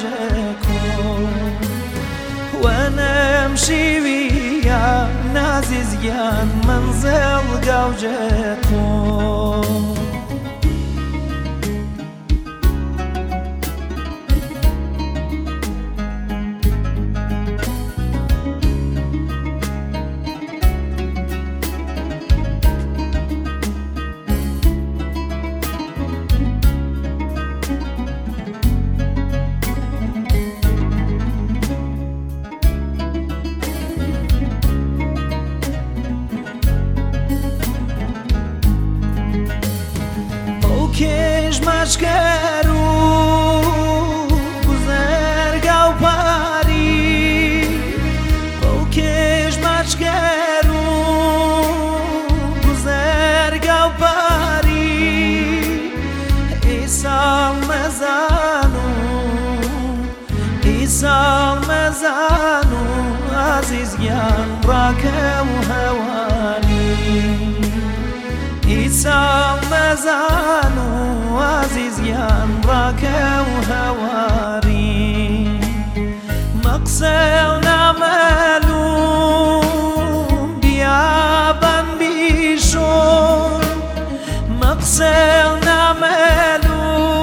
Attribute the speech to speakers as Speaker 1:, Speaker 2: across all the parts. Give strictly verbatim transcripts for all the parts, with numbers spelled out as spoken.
Speaker 1: گوجکم و نمشي ويا ناززيان منزل گوجکم کش مشکرو بزرگاو پاری او کش مشکرو بزرگاو پاری ایسال مزانو ایسال مزانو عزیز گیان راکم هوانی ایسال مزانو عزيزيان راكا وهواري مقصر نعملو بيابان بيشون مقصر نعملو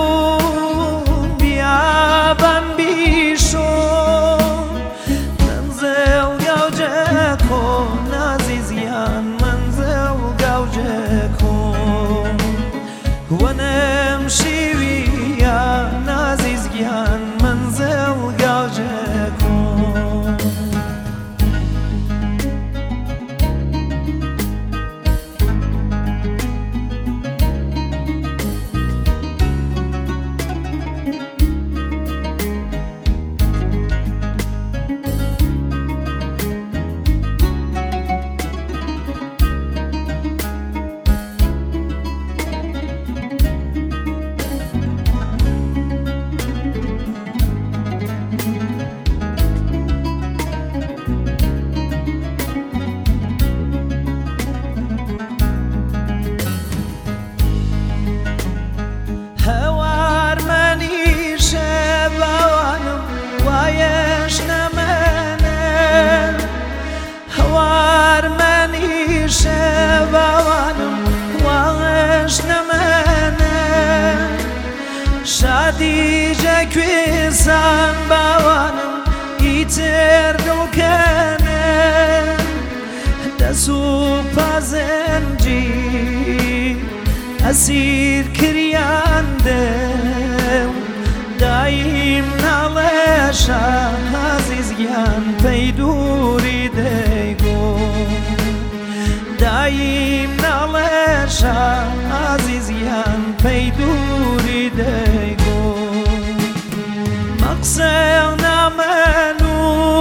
Speaker 1: بيابان بيشون منزل گوجکم عزيزيان منزل گوجکم ونمشي ويا ناززيان منزل گوجکم شادی جکویسان باوانم ایتر دل کنه دسو پازنجی اسیر کریاندم دایم نالشا عزیزیان پیدوری دیگو دایم نالشا عزیزیان پیدوری دیگو مقصر نعملو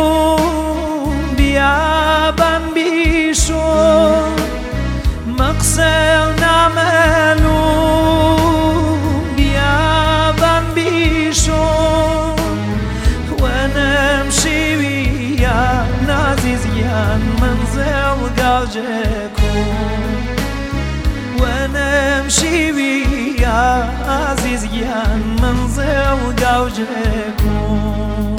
Speaker 1: بیابان بیشون مقصر نعملو بیابان بیشون و نمشي ويا ناززيان منزل گوجکم ونمشي ويا عزيزيان منزل گوجکم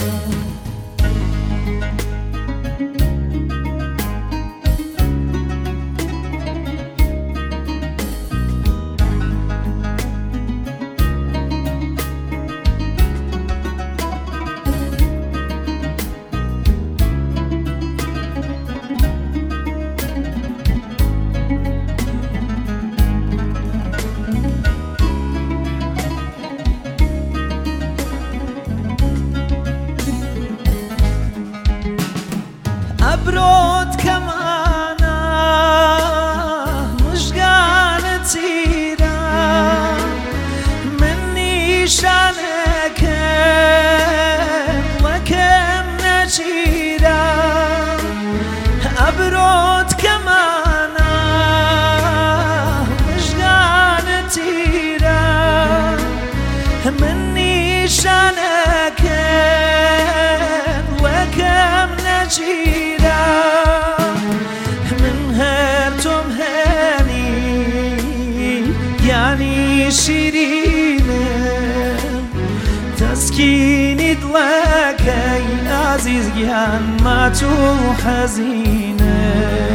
Speaker 1: عزيز جان ما تو حزينة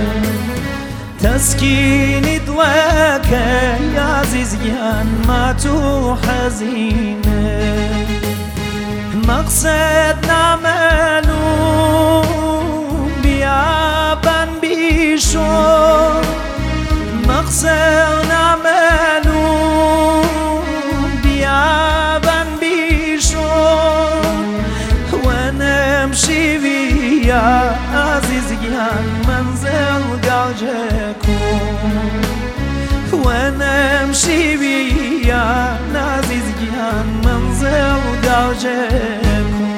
Speaker 1: تسكيني دواك يا عزيز جان ما تو حزينة مقصد نعملو بيابان بيشو مقصد نعملو بيابان بيشو ونمشي بيا عزيز جان منزل قاجكم ونمشي بيا عزيز جان منزل قاجكم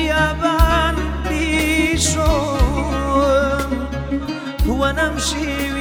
Speaker 1: ونمشي